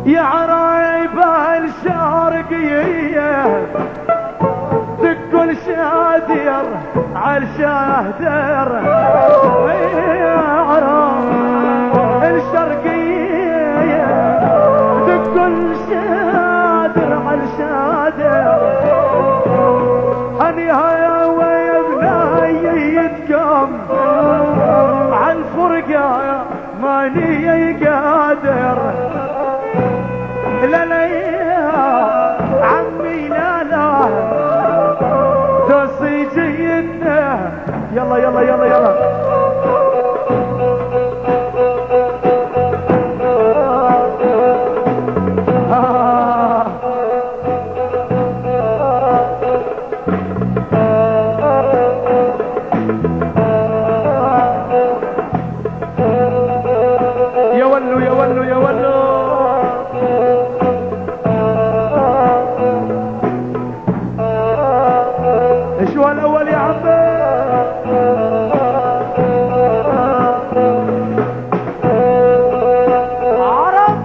يا عرايب الشارقية تقول شادر عالشادر، يا عرايب الشرقية تقول شادر عالشادر، أنيها يا ويبناي يتقام عالفرقة ماني قادر. لا لا يا عمي لا لا دوسي جيدنا، يلا يلا يلا يلا. يا ولو يا ولو يا ولو شو الاول يا عمي. عرب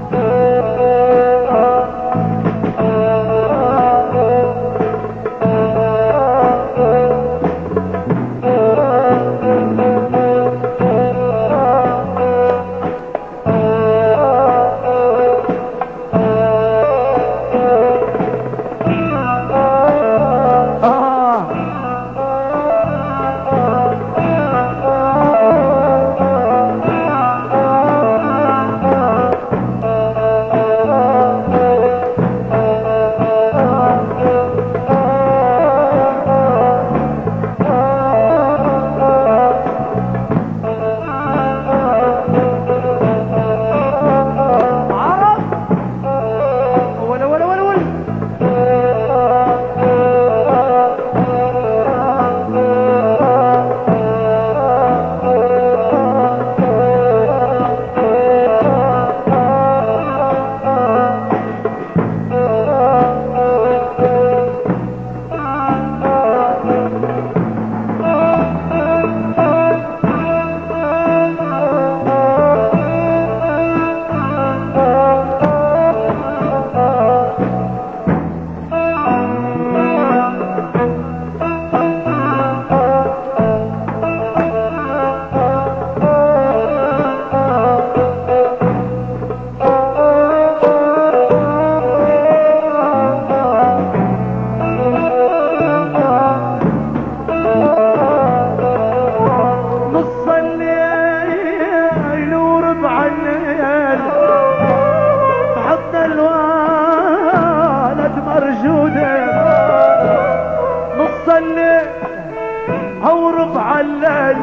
هو ربع الليل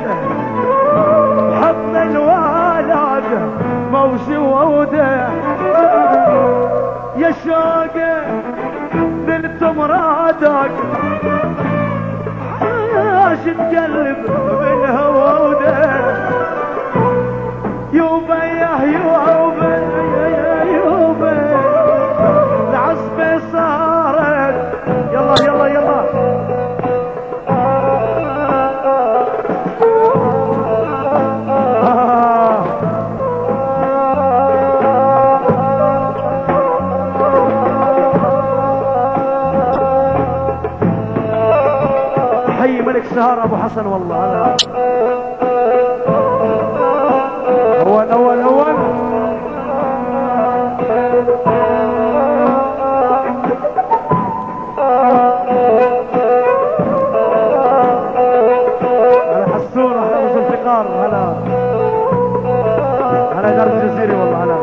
حط الوالد موسي ووده، يا شوقه نلت مرادك عاش تقلب بالهوى وده، يوبا يا يوبا يا يوبا العصبة صارت، يلا يلا يلا. حي ملك سهر ابو حسن والله. انا اول اول اول هلا حسون احنا ابو ذوالفقار، هلا هلا دار الجزيرة والله. هلا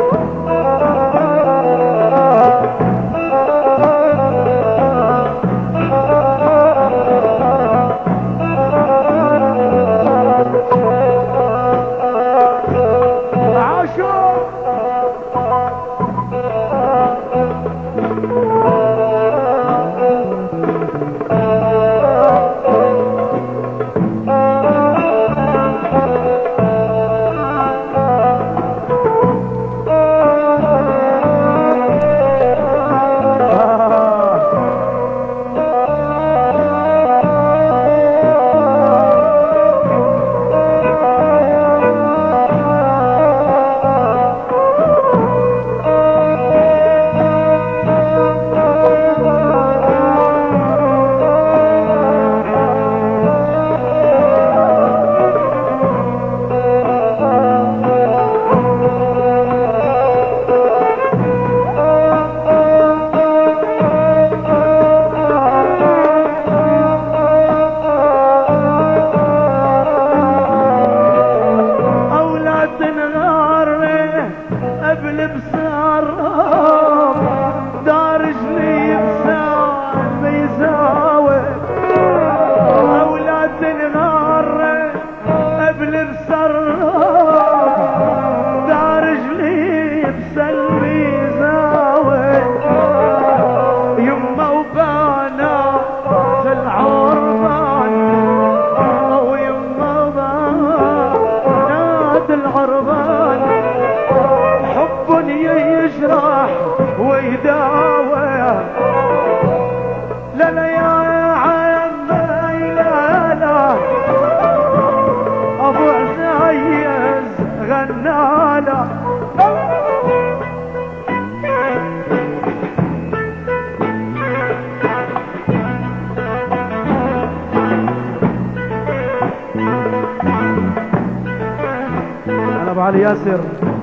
ابل بسراب دار جلي بسام يساوي اولاد النار ابل بسراب دار جلي بسام يساوي يما وبانا في العربان ويما بنات العربان حب يشرح ويداوي لا لا يا عمي لا لا ابو عزيز غناله انا ابو علي ياسر